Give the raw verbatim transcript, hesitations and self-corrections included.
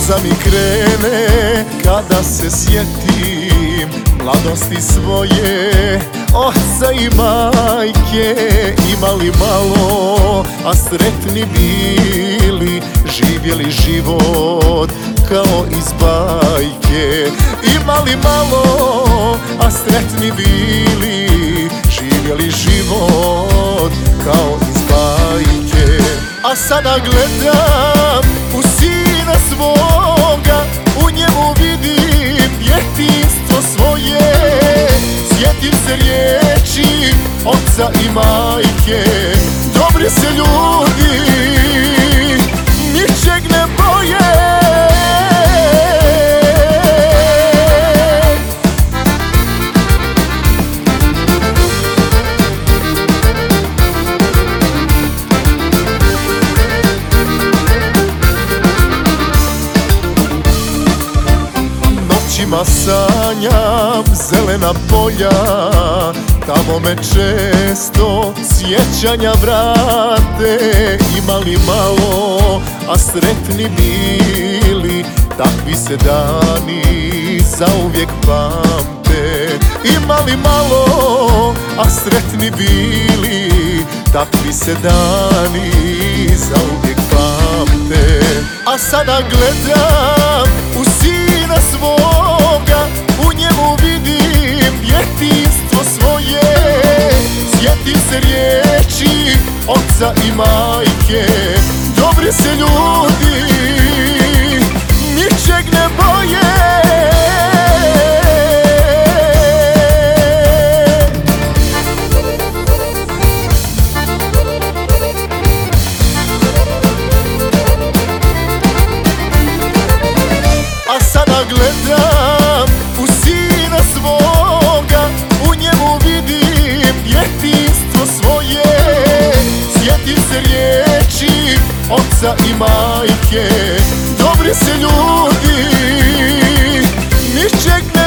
Suza mi krene kada se sjetim mladosti svoje, oca i majke. Imali malo, a sretni bili, živjeli život kao iz bajke. Imali malo, a sretni bili, živjeli život kao iz bajke. A sada gledam u sina svoga, u njemu vidim djetinjstvo svoje. Sjetim se riječi oca i majke, dobri se ljudi, ničeg ne boje. Noćima sanjam zelena polja, tamo me često sjećanja vrate. Imali malo, a sretni bili, takvi se dani zauvijek pamte. Imali malo, a sretni bili, takvi se dani zauvijek pamte. A sada gledam u sina svoga, u njemu vidim djetinjstvo svoje. Sjetim se riječi oca i majke, dobri se ljudi, ničeg ne boje. A sada gledam u sina svoga, u njemu vidim djetinjstvo svoje. Sjetim se riječi oca i majke, dobri se ljudi, ničeg ne